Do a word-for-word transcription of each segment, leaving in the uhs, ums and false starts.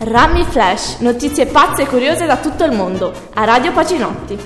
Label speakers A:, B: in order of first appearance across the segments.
A: Rummy Flash, notizie pazze e curiose da tutto il mondo, a Radio Pacinotti.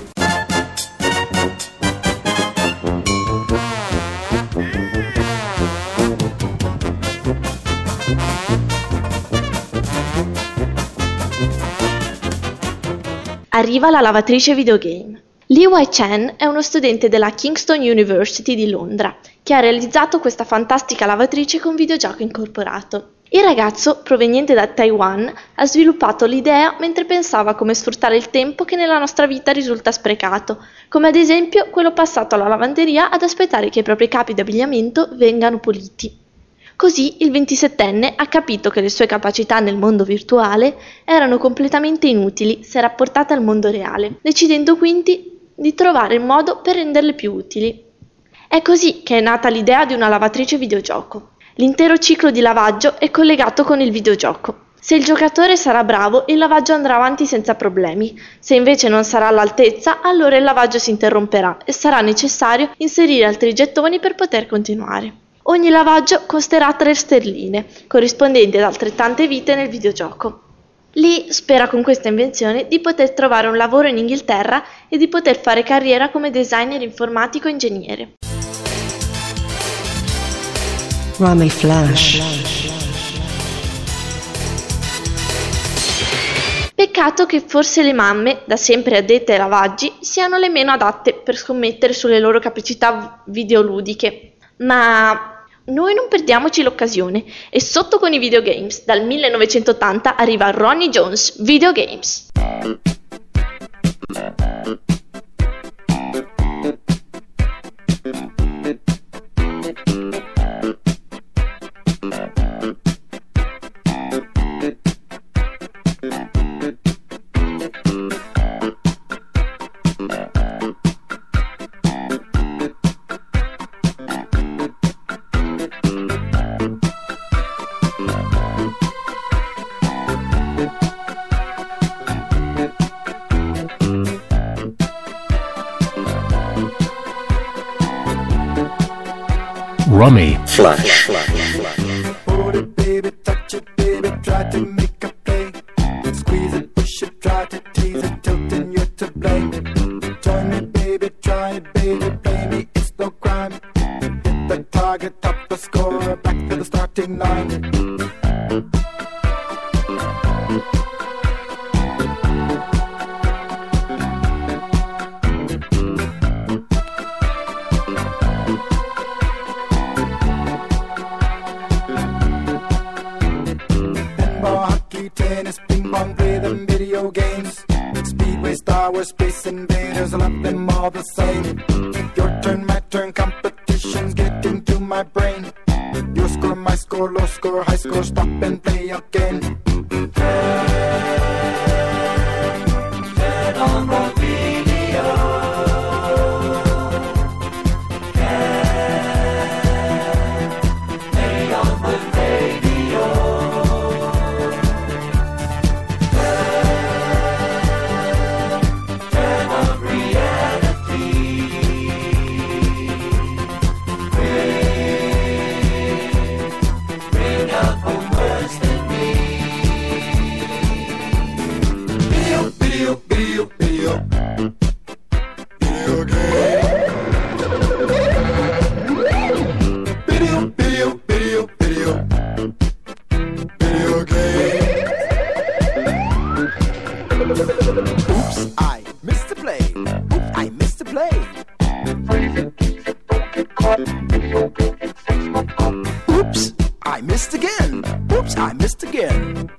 A: Arriva la lavatrice videogame. Lee Wai-Chen è uno studente della Kingston University di Londra che ha realizzato questa fantastica lavatrice con videogioco incorporato. Il ragazzo, proveniente da Taiwan, ha sviluppato l'idea mentre pensava a come sfruttare il tempo che nella nostra vita risulta sprecato, come ad esempio quello passato alla lavanderia ad aspettare che i propri capi d'abbigliamento vengano puliti. Così il ventisettenne ha capito che le sue capacità nel mondo virtuale erano completamente inutili se rapportate al mondo reale, decidendo quindi di trovare il modo per renderle più utili. È così che è nata l'idea di una lavatrice videogioco. L'intero ciclo di lavaggio è collegato con il videogioco. Se il giocatore sarà bravo, il lavaggio andrà avanti senza problemi. Se invece non sarà all'altezza, allora il lavaggio si interromperà e sarà necessario inserire altri gettoni per poter continuare. Ogni lavaggio costerà tre sterline, corrispondenti ad altrettante vite nel videogioco. Lee spera con questa invenzione di poter trovare un lavoro in Inghilterra e di poter fare carriera come designer informatico e ingegnere.
B: Rummy Flash.
A: Peccato che forse le mamme, da sempre addette ai lavaggi, siano le meno adatte per scommettere sulle loro capacità videoludiche. Ma noi non perdiamoci l'occasione e sotto con i videogames. Dal millenovecentottanta arriva Ronnie Jones Videogames.
C: Rummy Flash.
D: Hold it, baby, touch it, baby, try to make a play. Squeeze it, push it, try to tease it, tilting you to blame. Join me, baby, try it, baby, play me, it's no crime. Hit the target, top the score, back to the starting line. Tennis, ping pong, play them video games. Speedway, Star Wars, Space Invaders, I love them all the same. Your turn, my turn, competition's getting to my brain. Your score, my score, low score, high score, stop and play again. Turn on the video. Play on the radio. Oops, I missed again. Oops, I missed again.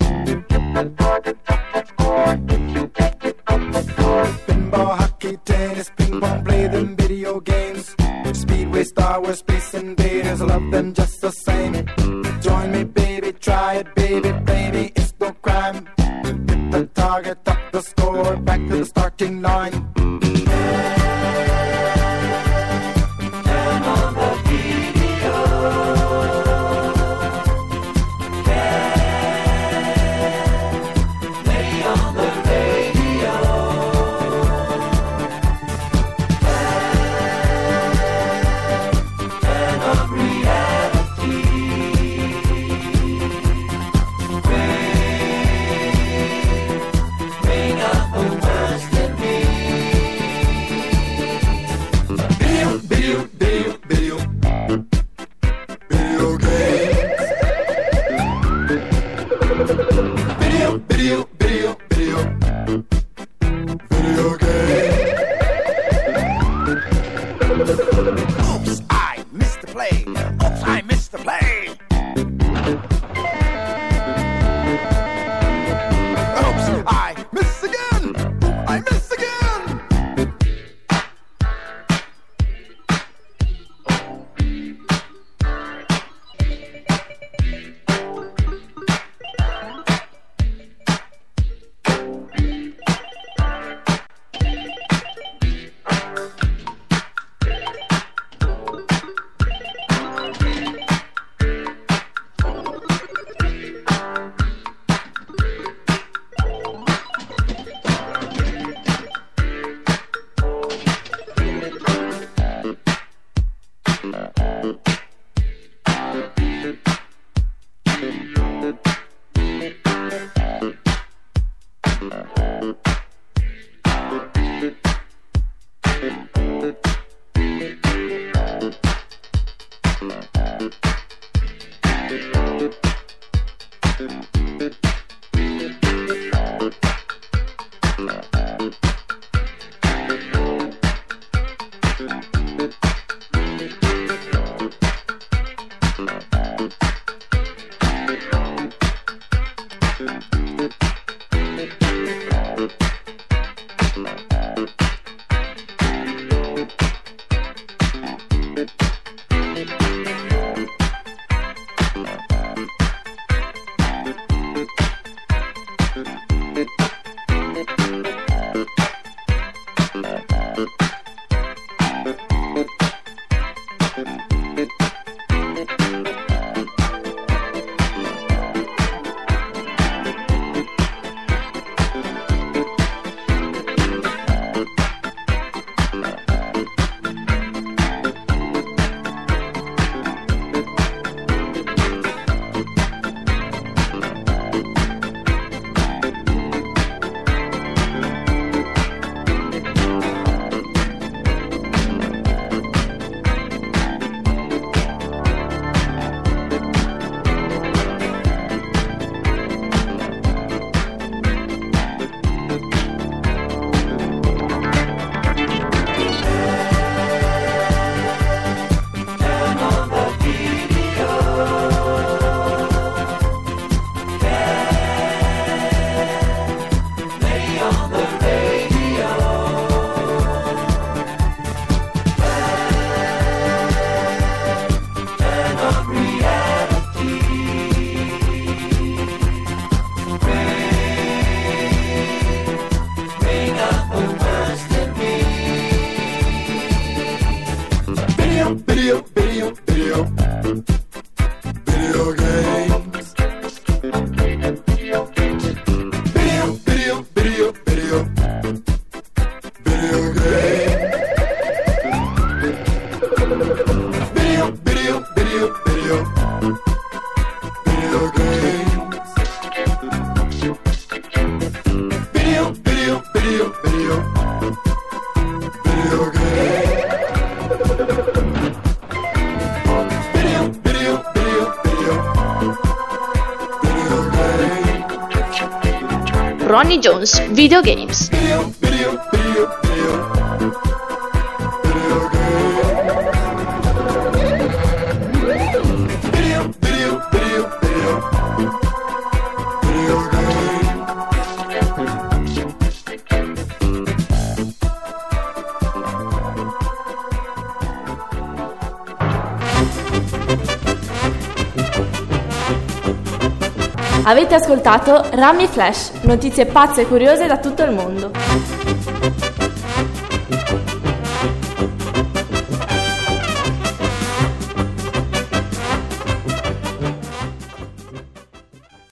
D: Pinball, hockey, tennis, ping pong, play them video games. Speedway, Star Wars, Space Invaders, I love them just the same. Join me, baby, try it, baby, play me, it's no crime. Hit the target, up the score, back to the starting line.
E: Reality.
A: Ronnie Jones Video Games. Avete ascoltato Rummy Flash, notizie pazze e curiose da tutto il mondo.